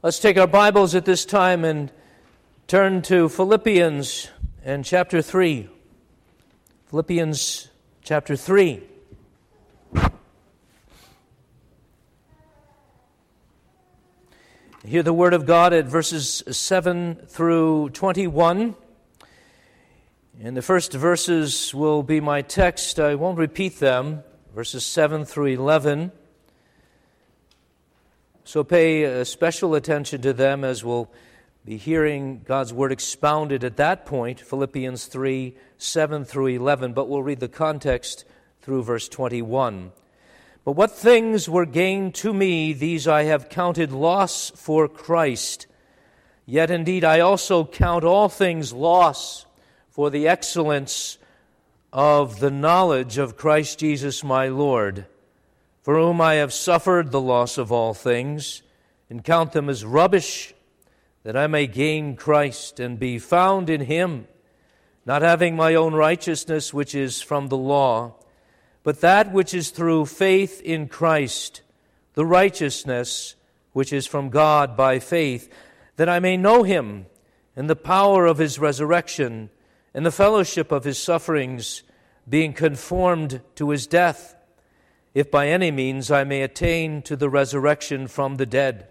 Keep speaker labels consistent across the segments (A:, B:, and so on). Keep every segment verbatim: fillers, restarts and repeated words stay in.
A: Let's take our Bibles at this time and turn to Philippians and chapter three. Philippians chapter three. Hear the word of God at verses seven through twenty-one. And the first verses will be my text. I won't repeat them. Verses seven through eleven. So pay uh, special attention to them as we'll be hearing God's word expounded at that point, Philippians three, seven through eleven, but we'll read the context through verse twenty-one. But what things were gained to me, these I have counted loss for Christ. Yet indeed I also count all things loss for the excellence of the knowledge of Christ Jesus my Lord, for whom I have suffered the loss of all things, and count them as rubbish, that I may gain Christ and be found in Him, not having my own righteousness which is from the law, but that which is through faith in Christ, the righteousness which is from God by faith, that I may know Him and the power of His resurrection, and the fellowship of His sufferings, being conformed to His death, if by any means I may attain to the resurrection from the dead.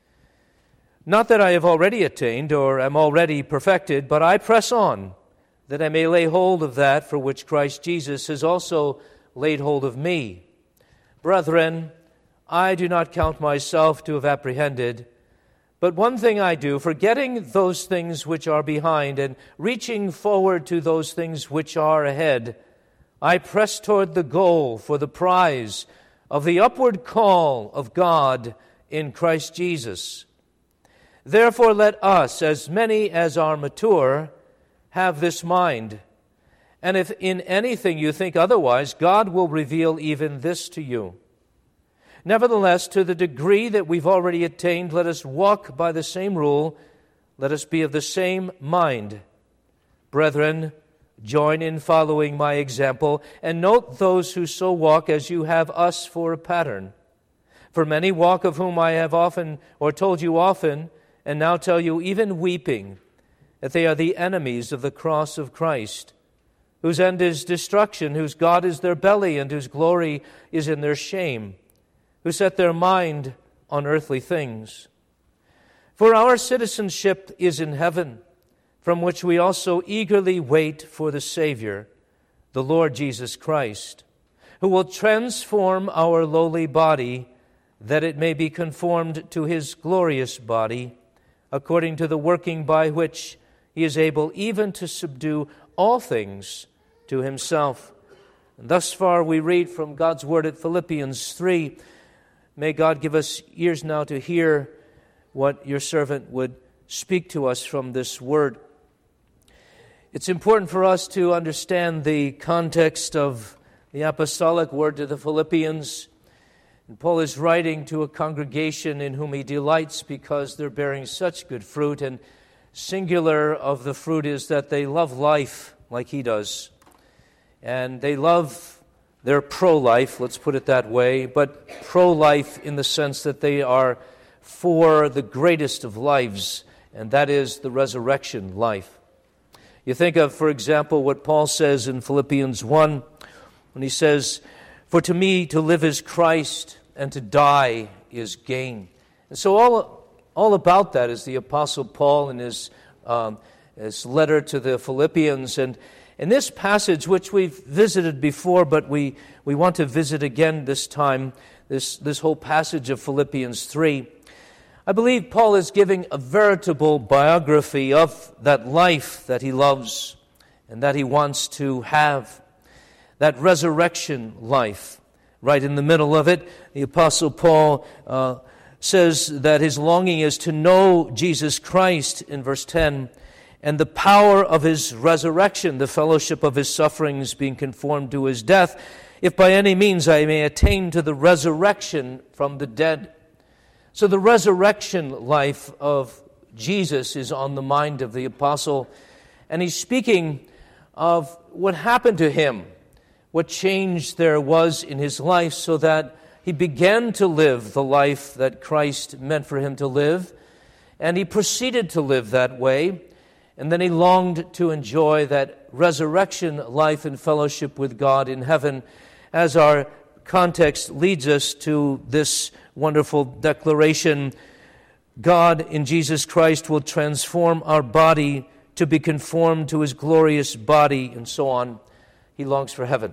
A: Not that I have already attained or am already perfected, but I press on, that I may lay hold of that for which Christ Jesus has also laid hold of me. Brethren, I do not count myself to have apprehended, but one thing I do, forgetting those things which are behind and reaching forward to those things which are ahead, I press toward the goal for the prize of the upward call of God in Christ Jesus. Therefore let us, as many as are mature, have this mind. And if in anything you think otherwise, God will reveal even this to you. Nevertheless, to the degree that we've already attained, let us walk by the same rule. Let us be of the same mind. Brethren, join in following my example, and note those who so walk as you have us for a pattern. For many walk, of whom I have often, or told you often, and now tell you even weeping, that they are the enemies of the cross of Christ, whose end is destruction, whose God is their belly, and whose glory is in their shame, who set their mind on earthly things. For our citizenship is in heaven, from which we also eagerly wait for the Savior, the Lord Jesus Christ, who will transform our lowly body, that it may be conformed to His glorious body, according to the working by which He is able even to subdue all things to Himself. And thus far we read from God's Word at Philippians three. May God give us ears now to hear what your servant would speak to us from this Word. It's important for us to understand the context of the apostolic word to the Philippians. And Paul is writing to a congregation in whom he delights because they're bearing such good fruit, and singular of the fruit is that they love life like he does. And they love their pro-life, let's put it that way, but pro-life in the sense that they are for the greatest of lives, and that is the resurrection life. You think of, for example, what Paul says in Philippians one, when he says, "For to me to live is Christ, and to die is gain." And so all, all about that is the Apostle Paul in his, um, his letter to the Philippians. And in this passage, which we've visited before, but we, we want to visit again this time, this, this whole passage of Philippians three, I believe Paul is giving a veritable biography of that life that he loves and that he wants to have, that resurrection life. Right in the middle of it, the Apostle Paul uh, says that his longing is to know Jesus Christ in verse ten, and the power of His resurrection, the fellowship of His sufferings, being conformed to His death, if by any means I may attain to the resurrection from the dead. So the resurrection life of Jesus is on the mind of the apostle, and he's speaking of what happened to him, what change there was in his life so that he began to live the life that Christ meant for him to live, And he proceeded to live that way, and then he longed to enjoy that resurrection life and fellowship with God in heaven, as our context leads us to this wonderful declaration: God in Jesus Christ will transform our body to be conformed to his glorious body, and so on. He longs for heaven.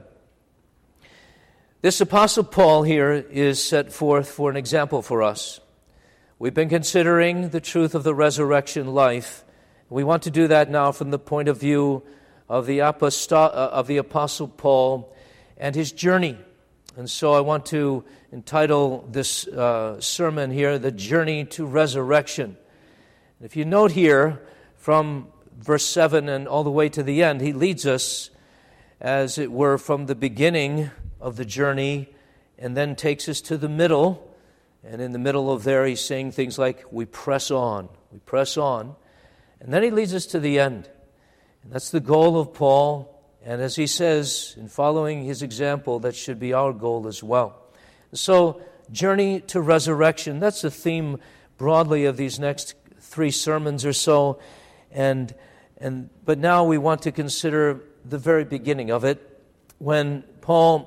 A: This Apostle Paul here is set forth for an example for us. We've been considering the truth of the resurrection life. We want to do that now from the point of view of the, aposto- of the Apostle Paul and his journey. And so I want to entitle this uh, sermon here, The Journey to Resurrection. If you note here, from verse seven and all the way to the end, he leads us, as it were, from the beginning of the journey, and then takes us to the middle. And in the middle of there, he's saying things like, we press on, we press on. And then he leads us to the end. And that's the goal of Paul. And as he says, in following his example, that should be our goal as well. So, journey to resurrection, that's the theme broadly of these next three sermons or so. And and but now we want to consider the very beginning of it, when Paul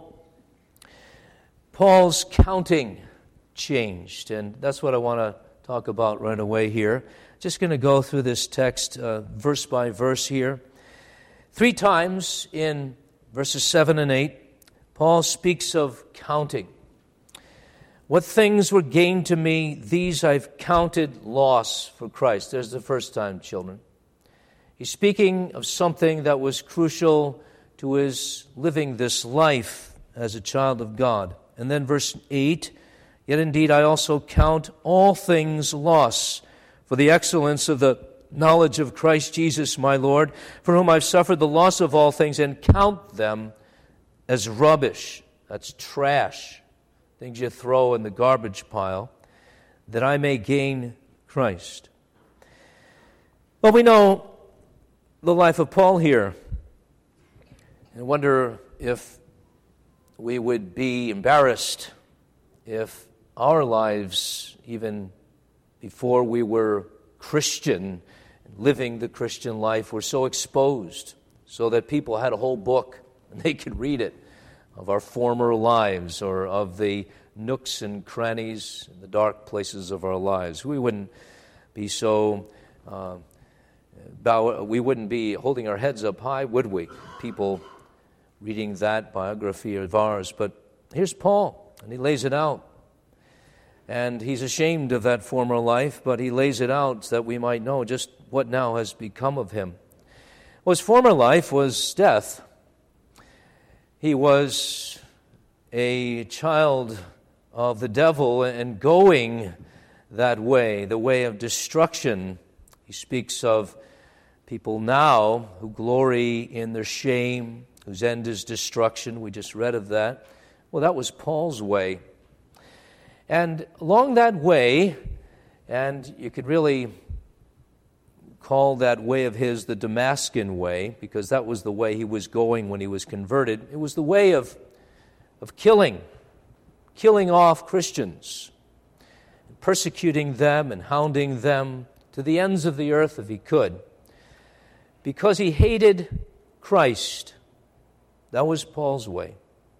A: Paul's counting changed. And that's what I want to talk about right away here. Just going to go through this text uh, verse by verse here. Three times in verses seven and eight, Paul speaks of counting. What things were gained to me, these I've counted loss for Christ. There's the first time, children. He's speaking of something that was crucial to his living this life as a child of God. And then verse eight, yet indeed I also count all things loss for the excellence of the knowledge of Christ Jesus my Lord, for whom I've suffered the loss of all things, and count them as rubbish. That's trash, things you throw in the garbage pile, that I may gain Christ. Well, we know the life of Paul here, and wonder if we would be embarrassed if our lives, even before we were Christian, living the Christian life, were so exposed, so that people had a whole book and they could read it of our former lives, or of the nooks and crannies and the dark places of our lives. We wouldn't be so uh, bow, we wouldn't be holding our heads up high, would we? People reading that biography of ours. But here's Paul, and he lays it out. And he's ashamed of that former life, but he lays it out so that we might know just what now has become of him. Well, his former life was death. He was a child of the devil and going that way, the way of destruction. He speaks of people now who glory in their shame, whose end is destruction. We just read of that. Well, that was Paul's way. And along that way, and you could really call that way of his the Damascus way, because that was the way he was going when he was converted. It was the way of, of killing, killing off Christians, persecuting them and hounding them to the ends of the earth if he could, because he hated Christ. That was Paul's way.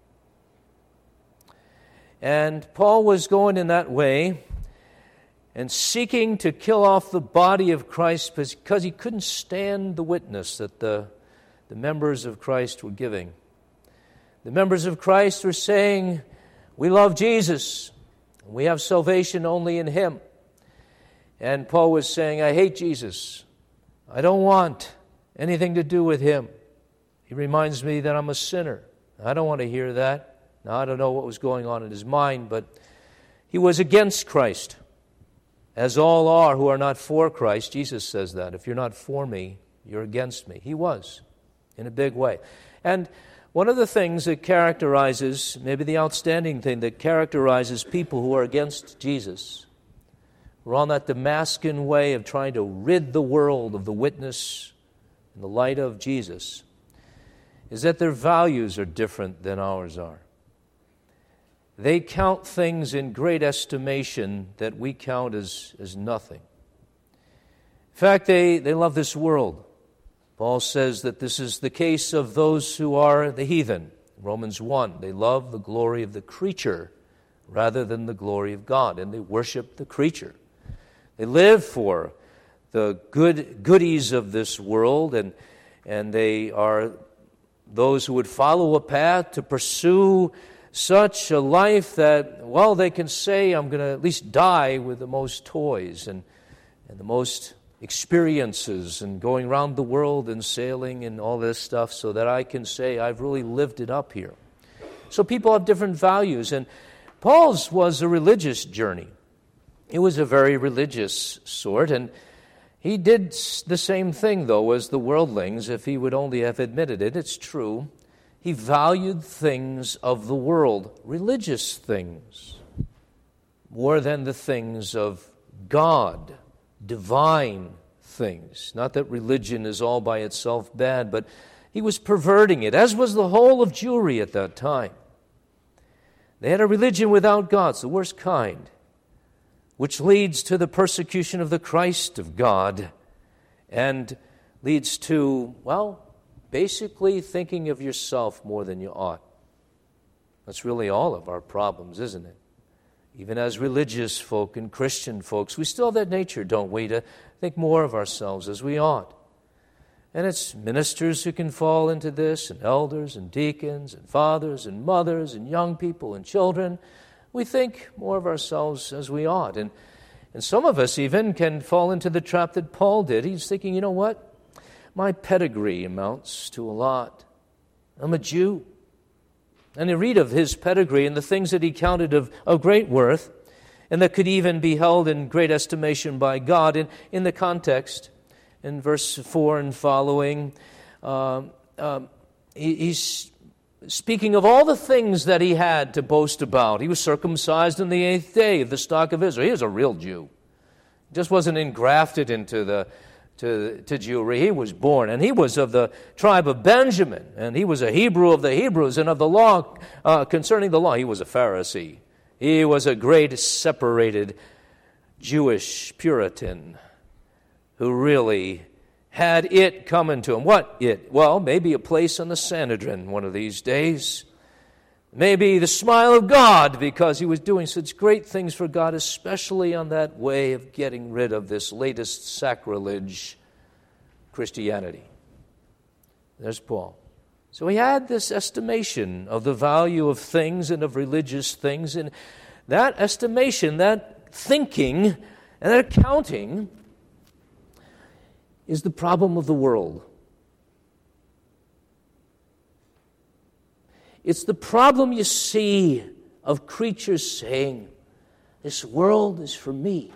A: And Paul was going in that way and seeking to kill off the body of Christ because he couldn't stand the witness that the, the members of Christ were giving. The members of Christ were saying, we love Jesus, and we have salvation only in him. And Paul was saying, I hate Jesus. I don't want anything to do with him. He reminds me that I'm a sinner. I don't want to hear that. Now, I don't know what was going on in his mind, but he was against Christ, as all are who are not for Christ. Jesus says that. If you're not for me, you're against me. He was, in a big way. And one of the things that characterizes, maybe the outstanding thing that characterizes people who are against Jesus, who are on that Damascus way of trying to rid the world of the witness and the light of Jesus, is that their values are different than ours are. They count things in great estimation that we count as, as nothing. fact, they, they love this world. Paul says that this is the case of those who are the heathen. Romans one, they love the glory of the creature rather than the glory of God, and they worship the creature. They live for the good goodies of this world, and, and they are those who would follow a path to pursue such a life that, well, they can say, I'm going to at least die with the most toys and, and the most experiences and going around the world and sailing and all this stuff so that I can say I've really lived it up here. So people have different values, and Paul's was a religious journey. It was a very religious sort, and he did the same thing, though, as the worldlings, if he would only have admitted it. It's true. He valued things of the world, religious things, more than the things of God, divine things. Not that religion is all by itself bad, but he was perverting it, as was the whole of Jewry at that time. They had a religion without God, it's the worst kind, which leads to the persecution of the Christ of God and leads to, well, basically thinking of yourself more than you ought. That's really all of our problems, isn't it? Even as religious folk and Christian folks, we still have that nature, don't we, to think more of ourselves as we ought. And it's ministers who can fall into this, and elders and deacons and fathers and mothers and young people and children. We think more of ourselves as we ought. And, and some of us even can fall into the trap that Paul did. He's thinking, you know what? My pedigree amounts to a lot. I'm a Jew. And you read of his pedigree and the things that he counted of, of great worth and that could even be held in great estimation by God. In, in the context, in verse four and following, uh, uh, he, he's speaking of all the things that he had to boast about. He was circumcised on the eighth day of the stock of Israel. He was a real Jew. He just wasn't engrafted into the to, to Jewry. He was born, and he was of the tribe of Benjamin, and he was a Hebrew of the Hebrews, and of the law, uh, concerning the law, he was a Pharisee. He was a great separated Jewish Puritan who really had it coming to him. What it? Well, maybe a place on the Sanhedrin one of these days. Maybe the smile of God, because he was doing such great things for God, especially on that way of getting rid of this latest sacrilege, Christianity. There's Paul. So he had this estimation of the value of things and of religious things, and that estimation, that thinking, and that accounting is the problem of the world. It's the problem you see of creatures saying, this world is for me.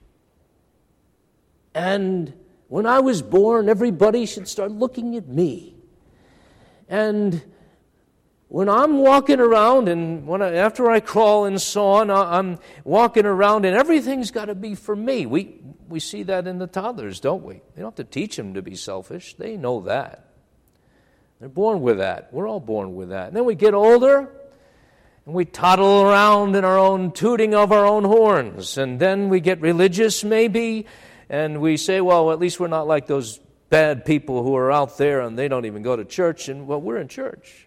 A: And when I was born, everybody should start looking at me. And when I'm walking around, and when I, after I crawl and so on, I'm walking around, and everything's got to be for me. We we see that in the toddlers, don't we? They don't have to teach them to be selfish. They know that. They're born with that. We're all born with that. And then we get older, and we toddle around in our own tooting of our own horns. And then we get religious, maybe, and we say, well, at least we're not like those bad people who are out there, and they don't even go to church, and, well, we're in church.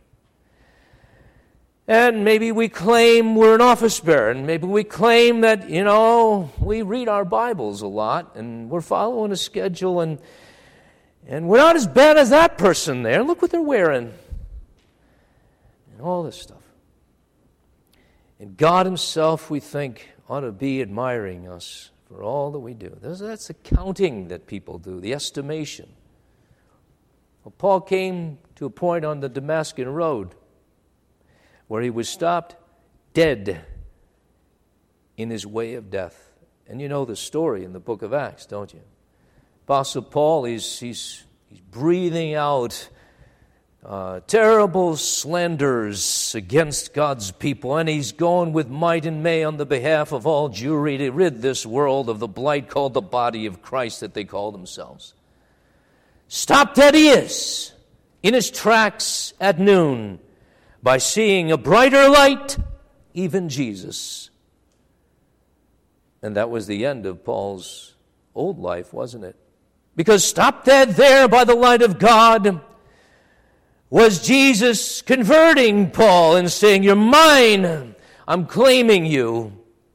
A: And maybe we claim we're an office bearer, and maybe we claim that, you know, we read our Bibles a lot, and we're following a schedule, and And we're not as bad as that person there. Look what they're wearing. And all this stuff. And God himself, we think, ought to be admiring us for all that we do. That's the counting that people do, the estimation. Well, Paul came to a point on the Damascus road where he was stopped dead in his way of death. And you know the story in the book of Acts, don't you? Apostle Paul, he's, he's, he's breathing out uh, terrible slanders against God's people, and he's going with might and main on the behalf of all Jewry to rid this world of the blight called the body of Christ that they call themselves. Stopped dead he is in his tracks at noon by seeing a brighter light, even Jesus. And that was the end of Paul's old life, wasn't it? Because stop dead there by the light of God was Jesus converting Paul and saying, "You're mine, I'm claiming you.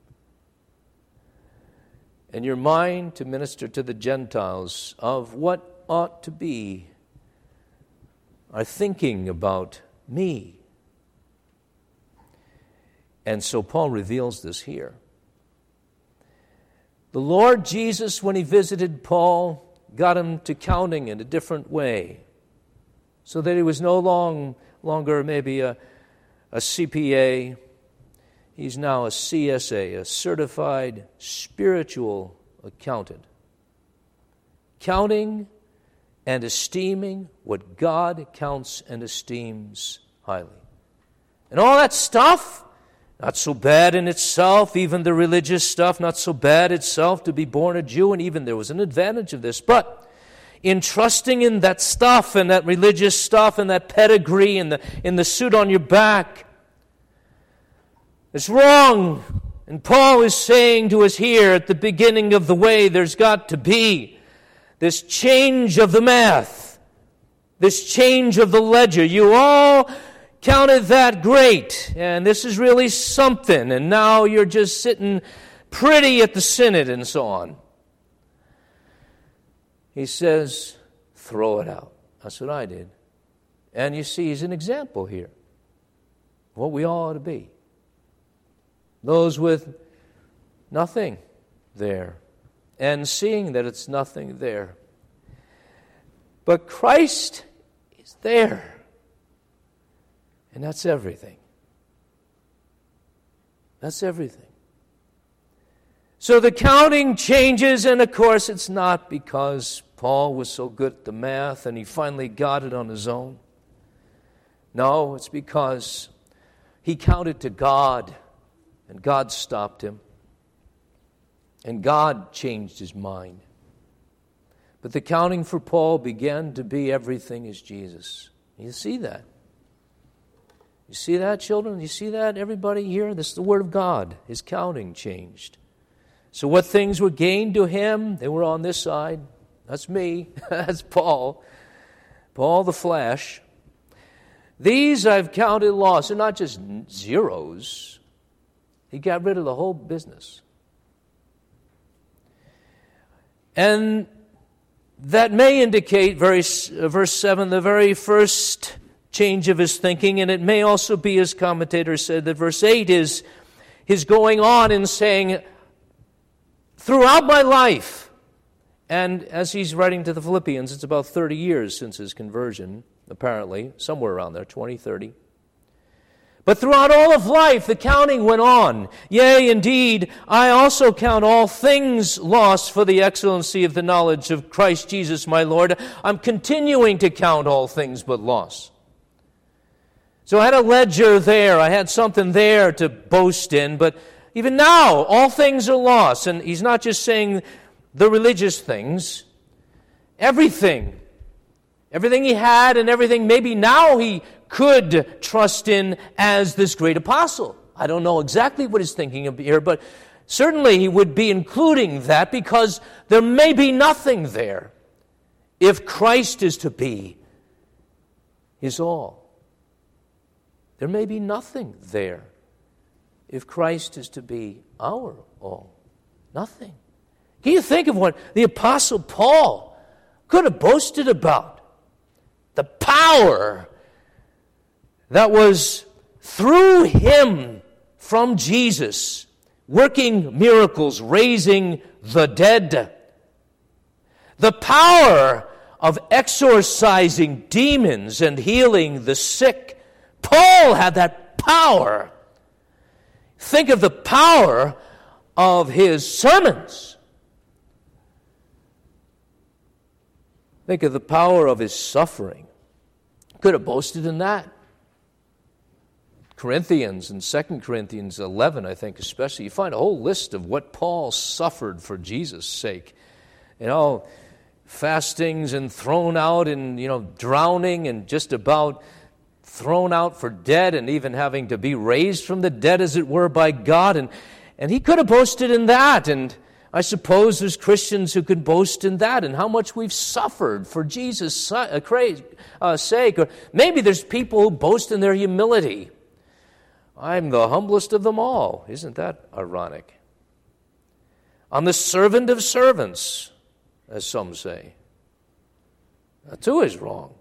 A: And you're mine to minister to the Gentiles of what ought to be, are thinking about me." And so Paul reveals this here. The Lord Jesus, when he visited Paul, got him to counting in a different way, so that he was no long, longer maybe a, a C P A. He's now a C S A, a certified spiritual accountant. Counting and esteeming what God counts and esteems highly. And all that stuff, not so bad in itself, even the religious stuff, not so bad itself to be born a Jew, and even there was an advantage of this. But in trusting in that stuff and that religious stuff and that pedigree and the, in the suit on your back, it's wrong. And Paul is saying to us here at the beginning of the way, there's got to be this change of the math, this change of the ledger. You all counted that great, and this is really something, and now you're just sitting pretty at the synod and so on. He says, throw it out. That's what I did. And you see, he's an example here. What we all ought to be. Those with nothing there, and seeing that it's nothing there. But Christ is there. And that's everything. That's everything. So the counting changes, and of course it's not because Paul was so good at the math and he finally got it on his own. No, it's because he counted to God, and God stopped him. And God changed his mind. But the counting for Paul began to be everything is Jesus. You see that? You see that, children? You see that, everybody here? This is the Word of God. His counting changed. So what things were gained to him, they were on this side. That's me. That's Paul. Paul the flesh. These I've counted loss. They're not just zeros. He got rid of the whole business. And that may indicate, very, verse seven, the very first change of his thinking, and it may also be, as commentators said, that verse eight is his going on and saying, throughout my life, and as he's writing to the Philippians, it's about thirty years since his conversion, apparently, somewhere around there, twenty, thirty. But throughout all of life, the counting went on. Yea, indeed, I also count all things lost for the excellency of the knowledge of Christ Jesus my Lord. I'm continuing to count all things but loss. So I had a ledger there. I had something there to boast in. But even now, all things are lost. And he's not just saying the religious things. Everything. Everything he had and everything maybe now he could trust in as this great apostle. I don't know exactly what he's thinking of here, but certainly he would be including that because there may be nothing there if Christ is to be his all. There may be nothing there if Christ is to be our all. Nothing. Can you think of what the Apostle Paul could have boasted about? The power that was through him from Jesus, working miracles, raising the dead. The power of exorcising demons and healing the sick. Paul had that power. Think of the power of his sermons. Think of the power of his suffering. Could have boasted in that. Corinthians and Second Corinthians eleven, I think especially, you find a whole list of what Paul suffered for Jesus' sake. You know, fastings and thrown out and, you know, drowning and just about thrown out for dead and even having to be raised from the dead, as it were, by God. And, and he could have boasted in that. And I suppose there's Christians who could boast in that and how much we've suffered for Jesus' sake. Or maybe there's people who boast in their humility. I'm the humblest of them all. Isn't that ironic? I'm the servant of servants, as some say. That too is wrong.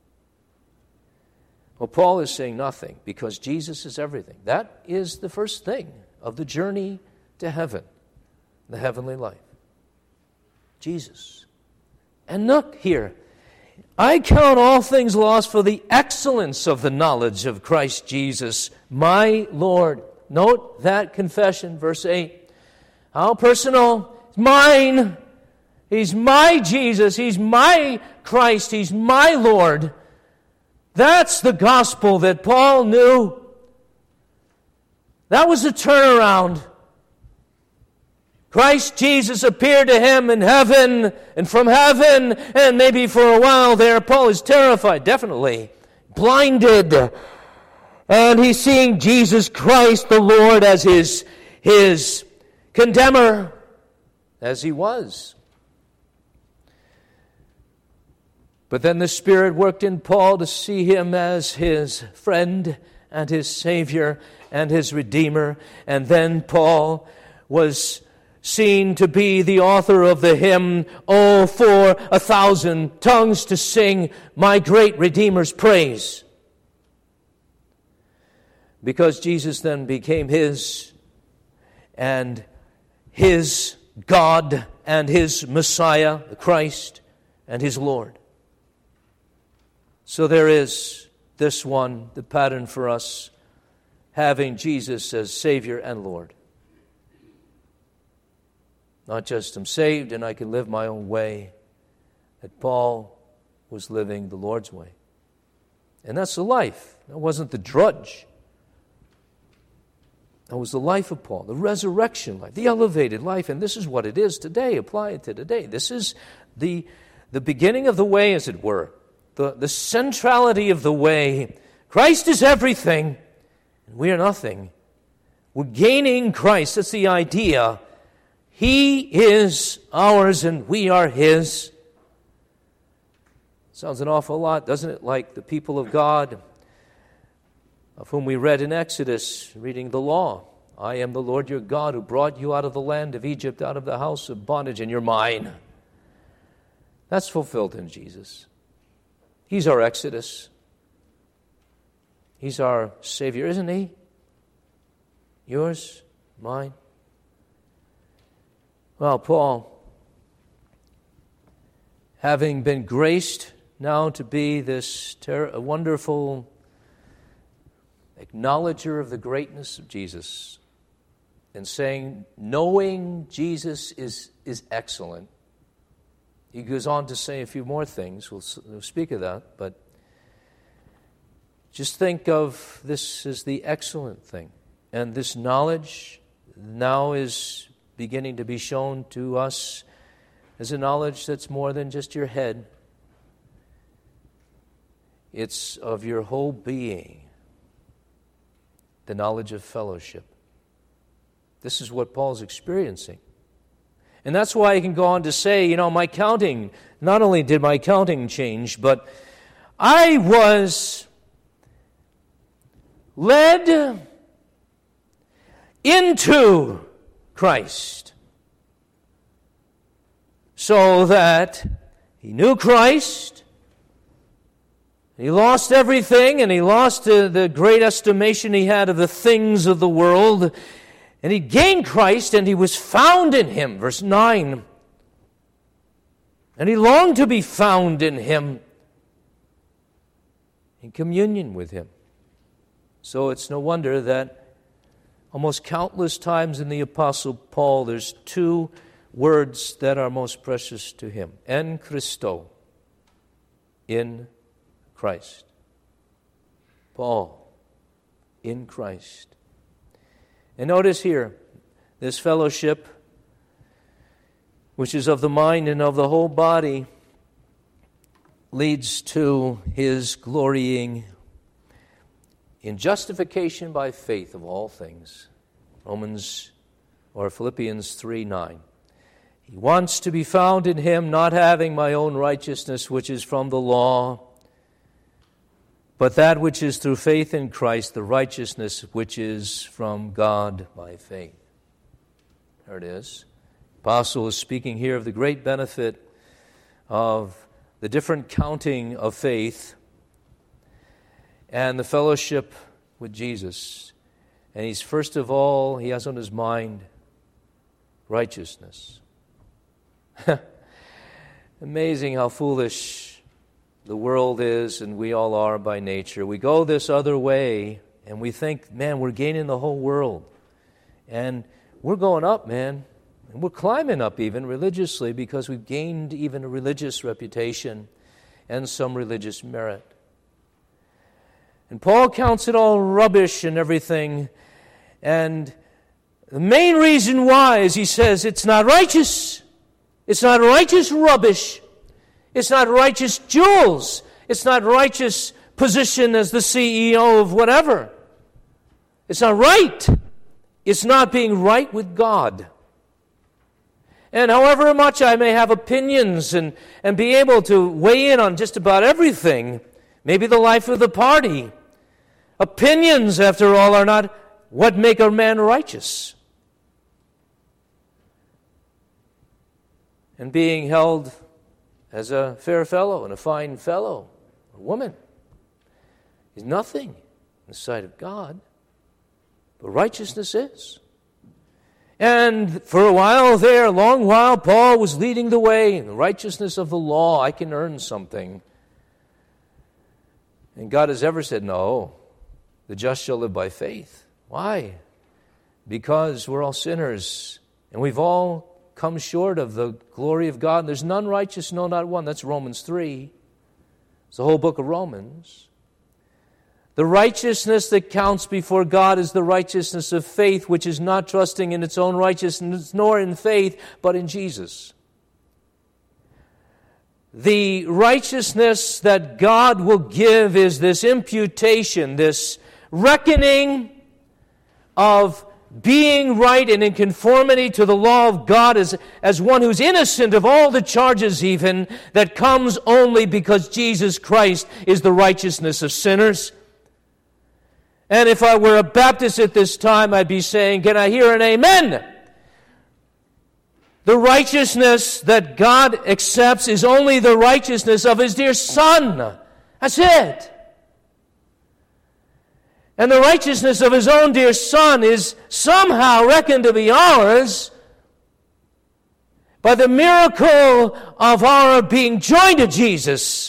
A: Well, Paul is saying nothing because Jesus is everything. That is the first thing of the journey to heaven, the heavenly life. Jesus. And look here, I count all things lost for the excellence of the knowledge of Christ Jesus, my Lord. Note that confession, verse eight. How personal. Mine. He's my Jesus. He's my Christ. He's my Lord. That's the gospel that Paul knew. That was a turnaround. Christ Jesus appeared to him in heaven, and from heaven, and maybe for a while there, Paul is terrified, definitely, blinded. And he's seeing Jesus Christ, the Lord, as his, his condemner, as he was. But then the Spirit worked in Paul to see him as his friend and his Savior and his Redeemer. And then Paul was seen to be the author of the hymn, "Oh, for a thousand tongues to sing my great Redeemer's praise." Because Jesus then became his and his God and his Messiah, the Christ, and his Lord. So there is this one, the pattern for us, having Jesus as Savior and Lord. Not just I'm saved and I can live my own way, that Paul was living the Lord's way. And that's the life. That wasn't the drudge. That was the life of Paul, the resurrection life, the elevated life, and this is what it is today. Apply it to today. This is the, the beginning of the way, as it were. The, the centrality of the way. Christ is everything, and we are nothing. We're gaining Christ. That's the idea. He is ours, and we are His. Sounds an awful lot, doesn't it? Like the people of God, of whom we read in Exodus, reading the law. I am the Lord your God who brought you out of the land of Egypt, out of the house of bondage, and you're mine. That's fulfilled in Jesus. He's our Exodus. He's our Savior, isn't He? Yours, mine. Well, Paul, having been graced now to be this ter- wonderful acknowledger of the greatness of Jesus, and saying, knowing Jesus is, is excellent. He goes on to say a few more things. We'll, we'll speak of that, but just think of this as the excellent thing. And this knowledge now is beginning to be shown to us as a knowledge that's more than just your head. It's of your whole being. The knowledge of fellowship. This is what Paul's experiencing. And that's why he can go on to say, you know, my counting, not only did my counting change, but I was led into Christ. So that he knew Christ, he lost everything, and he lost uh, the great estimation he had of the things of the world, and he gained Christ, and he was found in Him, verse nine. And he longed to be found in Him, in communion with Him. So it's no wonder that almost countless times in the Apostle Paul, there's two words that are most precious to him. En Christo, in Christ. Paul, in Christ. And notice here, this fellowship, which is of the mind and of the whole body, leads to his glorying in justification by faith of all things. Romans or Philippians three nine. He wants to be found in Him, not having my own righteousness, which is from the law, but that which is through faith in Christ, the righteousness which is from God by faith. There it is. The apostle is speaking here of the great benefit of the different counting of faith and the fellowship with Jesus. And he's first of all, he has on his mind righteousness. Amazing how foolish the world is, and we all are by nature. We go this other way, and we think, man, we're gaining the whole world. And we're going up, man. And we're climbing up even religiously because we've gained even a religious reputation and some religious merit. And Paul counts it all rubbish and everything. And the main reason why is he says it's not righteous. It's not righteous rubbish. It's not righteous jewels. It's not righteous position as the C E O of whatever. It's not right. It's not being right with God. And however much I may have opinions and, and be able to weigh in on just about everything, maybe the life of the party, opinions, after all, are not what make a man righteous. And being held as a fair fellow and a fine fellow, a woman, is nothing in the sight of God. But righteousness is. And for a while there, a long while, Paul was leading the way in the righteousness of the law. I can earn something. And God has ever said, no, the just shall live by faith. Why? Because we're all sinners, and we've all come short of the glory of God. There's none righteous, no, not one. That's Romans three. It's the whole book of Romans. The righteousness that counts before God is the righteousness of faith, which is not trusting in its own righteousness, nor in faith, but in Jesus. The righteousness that God will give is this imputation, this reckoning of being right and in conformity to the law of God as, as one who's innocent of all the charges even, that comes only because Jesus Christ is the righteousness of sinners. And if I were a Baptist at this time, I'd be saying, can I hear an amen? The righteousness that God accepts is only the righteousness of His dear Son. That's it. And the righteousness of His own dear Son is somehow reckoned to be ours by the miracle of our being joined to Jesus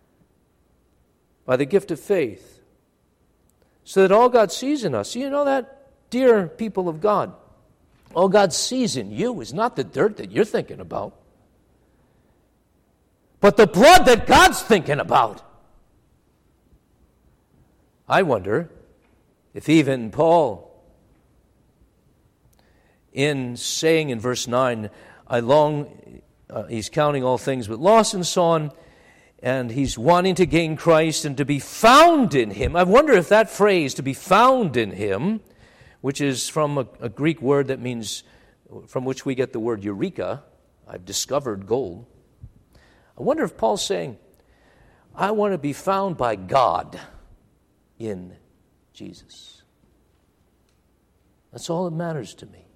A: by the gift of faith. So that all God sees in us, you know that, dear people of God, all God sees in you is not the dirt that you're thinking about, but the blood that God's thinking about. I wonder if even Paul, in saying in verse nine, I long, uh, he's counting all things but loss and so on, and he's wanting to gain Christ and to be found in Him. I wonder if that phrase, to be found in Him, which is from a, a Greek word that means, from which we get the word eureka, I've discovered gold. I wonder if Paul's saying, I want to be found by God in Jesus. That's all that matters to me.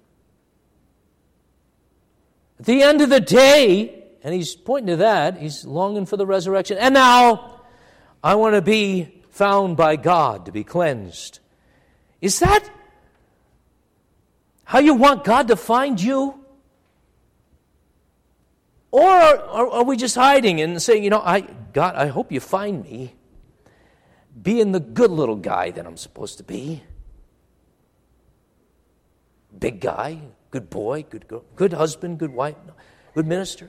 A: At the end of the day, and he's pointing to that, he's longing for the resurrection. And now, I want to be found by God, to be cleansed. Is that how you want God to find you? Or are, are we just hiding and saying, you know, I God, I hope you find me being the good little guy that I'm supposed to be? Big guy, good boy, good girl, good husband, good wife, good minister.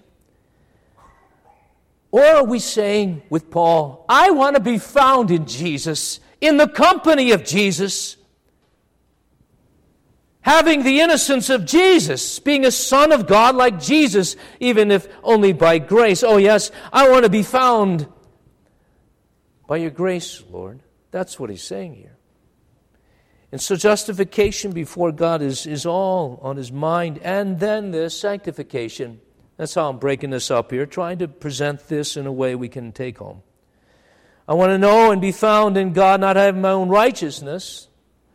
A: Or are we saying with Paul, I want to be found in Jesus, in the company of Jesus, having the innocence of Jesus, being a son of God like Jesus, even if only by grace. Oh yes, I want to be found by your grace, Lord. That's what he's saying here. And so justification before God is, is all on his mind. And then there's sanctification. That's how I'm breaking this up here, trying to present this in a way we can take home. I want to know and be found in God, not having my own righteousness,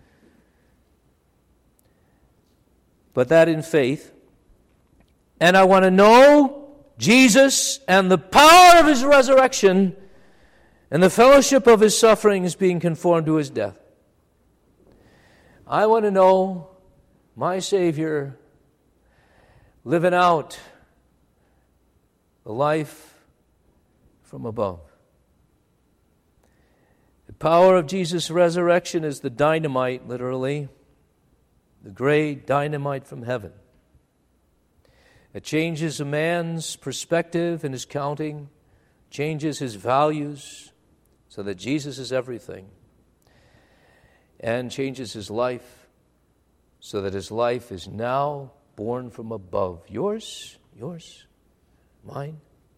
A: but that in faith. And I want to know Jesus and the power of his resurrection and the fellowship of his sufferings being conformed to his death. I want to know my Savior living out the life from above. The power of Jesus' resurrection is the dynamite, literally, the great dynamite from heaven. It changes a man's perspective and his counting, changes his values so that Jesus is everything, and changes his life so that his life is now born from above. Yours, yours, mine.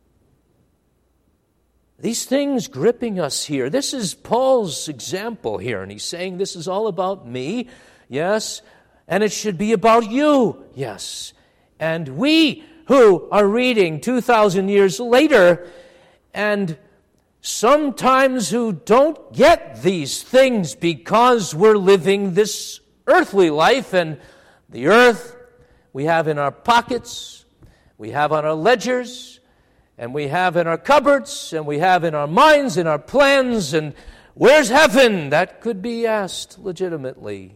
A: These things gripping us here. This is Paul's example here, and he's saying this is all about me, yes, and it should be about you, yes. And we who are reading two thousand years later, and sometimes who don't get these things because we're living this earthly life, and the earth we have in our pockets, we have on our ledgers, and we have in our cupboards, and we have in our minds, in our plans, and where's heaven? That could be asked legitimately.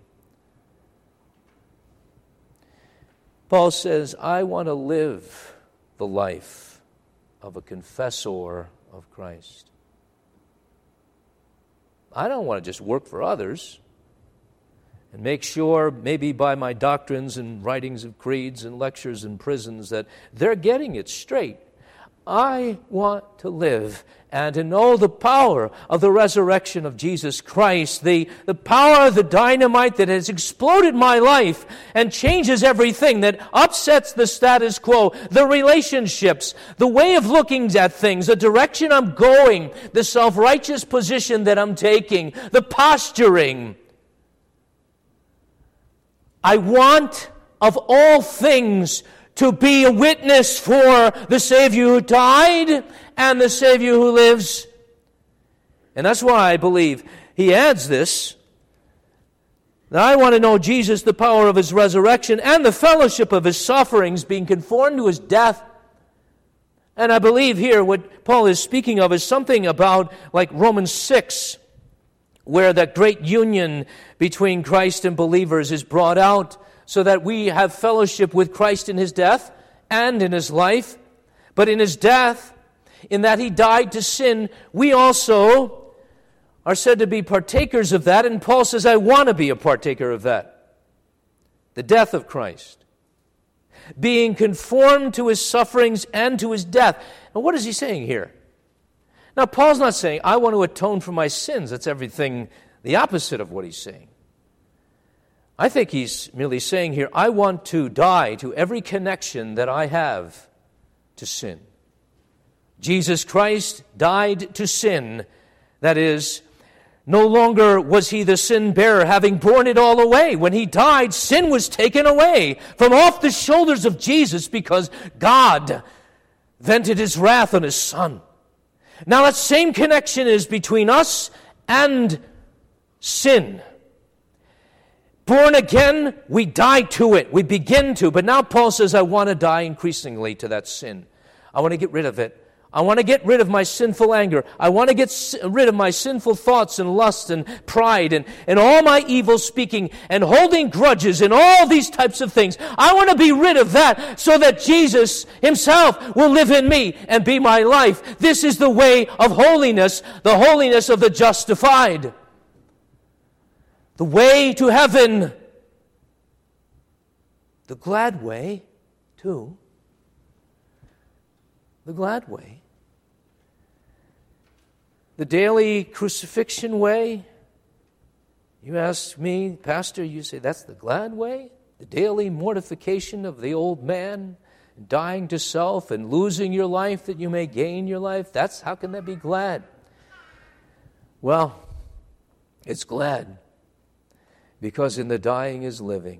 A: Paul says, I want to live the life of a confessor of Christ. I don't want to just work for others and make sure, maybe by my doctrines and writings of creeds and lectures in prisons, that they're getting it straight. I want to live and to know the power of the resurrection of Jesus Christ, the, the power of the dynamite that has exploded my life and changes everything, that upsets the status quo, the relationships, the way of looking at things, the direction I'm going, the self-righteous position that I'm taking, the posturing. I want, of all things, to be a witness for the Savior who died and the Savior who lives. And that's why I believe he adds this, that I want to know Jesus, the power of his resurrection, and the fellowship of his sufferings, being conformed to his death. And I believe here what Paul is speaking of is something about like Romans six, where that great union between Christ and believers is brought out, so that we have fellowship with Christ in his death and in his life. But in his death, in that he died to sin, we also are said to be partakers of that. And Paul says, I want to be a partaker of that. The death of Christ. Being conformed to his sufferings and to his death. And what is he saying here? Now, Paul's not saying, I want to atone for my sins. That's everything the opposite of what he's saying. I think he's merely saying here, I want to die to every connection that I have to sin. Jesus Christ died to sin. That is, no longer was he the sin bearer, having borne it all away. When he died, sin was taken away from off the shoulders of Jesus because God vented his wrath on his Son. Now that same connection is between us and sin. Born again, we die to it. We begin to. But now Paul says, I want to die increasingly to that sin. I want to get rid of it. I want to get rid of my sinful anger. I want to get rid of my sinful thoughts and lust and pride and, and all my evil speaking and holding grudges and all these types of things. I want to be rid of that so that Jesus himself will live in me and be my life. This is the way of holiness, the holiness of the justified. The way to heaven. The glad way, too. The glad way. The daily crucifixion way. You ask me, Pastor, you say that's the glad way? The daily mortification of the old man, dying to self and losing your life that you may gain your life? That's, how can that be glad? Well, it's glad. Because in the dying is living.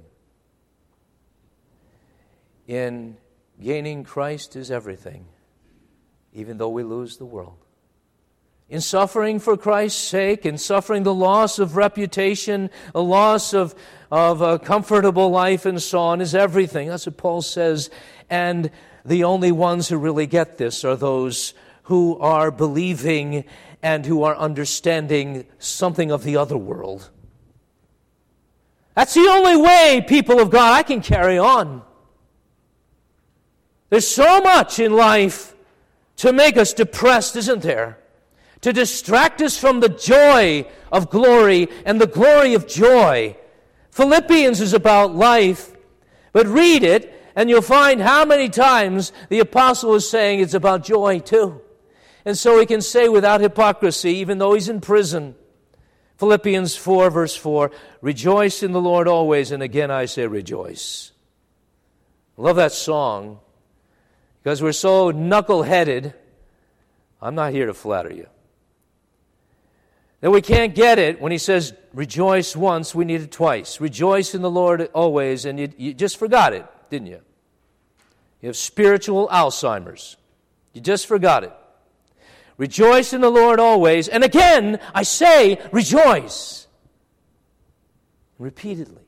A: In gaining Christ is everything, even though we lose the world. In suffering for Christ's sake, in suffering the loss of reputation, a loss of, of a comfortable life and so on is everything. That's what Paul says. And the only ones who really get this are those who are believing and who are understanding something of the other world. That's the only way, people of God, I can carry on. There's so much in life to make us depressed, isn't there? To distract us from the joy of glory and the glory of joy. Philippians is about life, but read it and you'll find how many times the apostle is saying it's about joy too. And so he can say without hypocrisy, even though he's in prison, Philippians four, verse four, rejoice in the Lord always, and again I say rejoice. I love that song, because we're so knuckle-headed. I'm not here to flatter you. That we can't get it when he says rejoice once, we need it twice. Rejoice in the Lord always, and you, you just forgot it, didn't you? You have spiritual Alzheimer's. You just forgot it. Rejoice in the Lord always. And again, I say, rejoice. Repeatedly.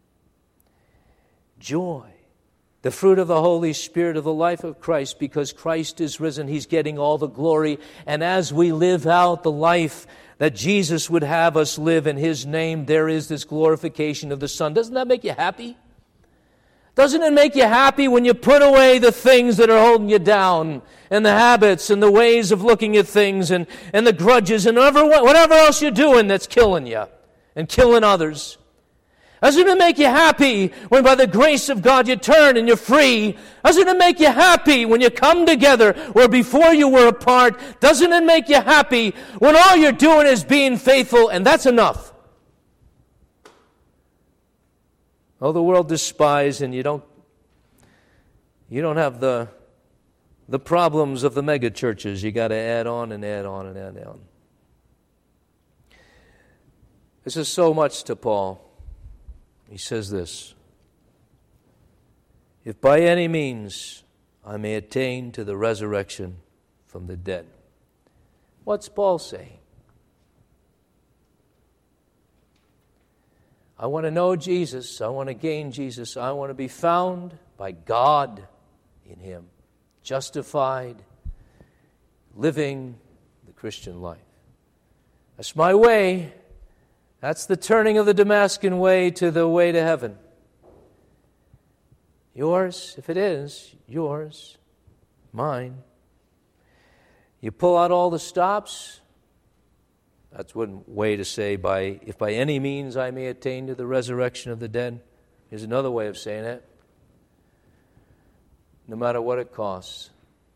A: Joy. The fruit of the Holy Spirit of the life of Christ. Because Christ is risen, He's getting all the glory. And as we live out the life that Jesus would have us live in His name, there is this glorification of the Son. Doesn't that make you happy? Doesn't it make you happy when you put away the things that are holding you down, and the habits and the ways of looking at things and, and the grudges and whatever, whatever else you're doing that's killing you and killing others? Doesn't it make you happy when by the grace of God you turn and you're free? Doesn't it make you happy when you come together where before you were apart? Doesn't it make you happy when all you're doing is being faithful and that's enough? Oh, the world despises, and you don't you don't have the the problems of the mega churches. You got to add on and add on and add on. This is so much to Paul. He says this: if by any means I may attain to the resurrection from the dead. What's Paul saying? I want to know Jesus. I want to gain Jesus. I want to be found by God in Him, justified, living the Christian life. That's my way. That's the turning of the Damascus way to the way to heaven. Yours, if it is, yours, mine. You pull out all the stops. That's one way to say, by if by any means I may attain to the resurrection of the dead. Here's another way of saying it. No matter what it costs.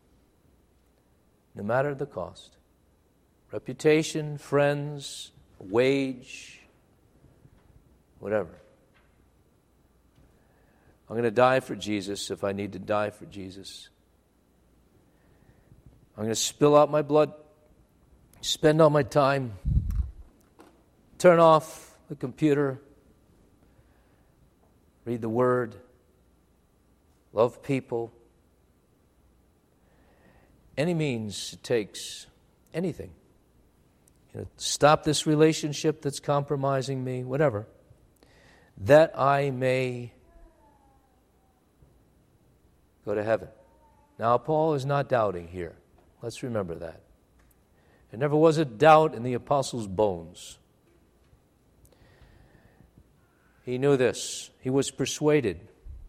A: No matter the cost. Reputation, friends, wage, whatever. I'm going to die for Jesus if I need to die for Jesus. I'm going to spill out my blood. Spend all my time, turn off the computer, read the Word, love people. Any means it takes, anything. You know, stop this relationship that's compromising me, whatever, that I may go to heaven. Now, Paul is not doubting here. Let's remember that. There never was a doubt in the apostle's bones. He knew this. He was persuaded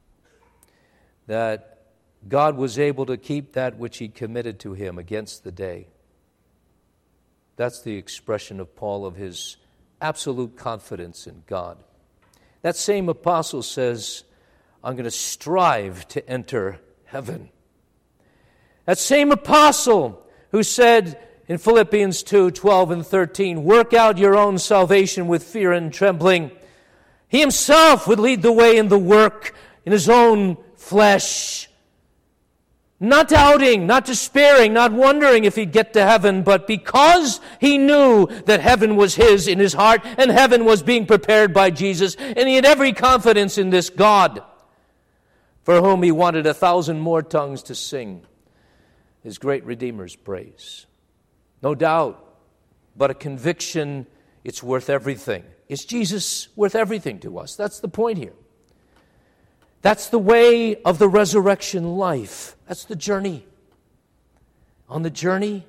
A: that God was able to keep that which He committed to him against the day. That's the expression of Paul of his absolute confidence in God. That same apostle says, I'm going to strive to enter heaven. That same apostle who said in Philippians two, twelve and thirteen, work out your own salvation with fear and trembling. He himself would lead the way in the work in his own flesh, Not doubting, not despairing, not wondering if he'd get to heaven, but because he knew that heaven was his in his heart and heaven was being prepared by Jesus, and he had every confidence in this God for whom he wanted a thousand more tongues to sing his great Redeemer's praise. No doubt, but a conviction it's worth everything. Is Jesus worth everything to us? That's the point here. That's the way of the resurrection life. That's the journey. On the journey,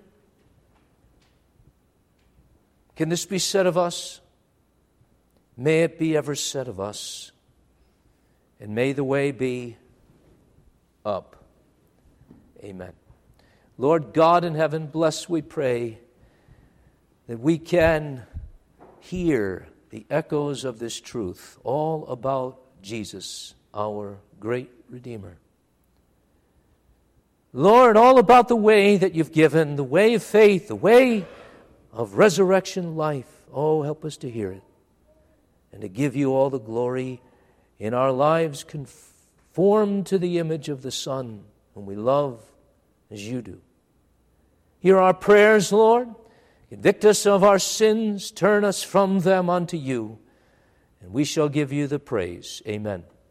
A: can this be said of us? May it be ever said of us. And may the way be up. Amen. Lord God in heaven, bless, we pray, that we can hear the echoes of this truth all about Jesus, our great Redeemer. Lord, all about the way that you've given, the way of faith, the way of resurrection life. Oh, help us to hear it and to give you all the glory in our lives conformed to the image of the Son, whom we love as you do. Hear our prayers, Lord. Convict us of our sins. Turn us from them unto you, and we shall give you the praise. Amen.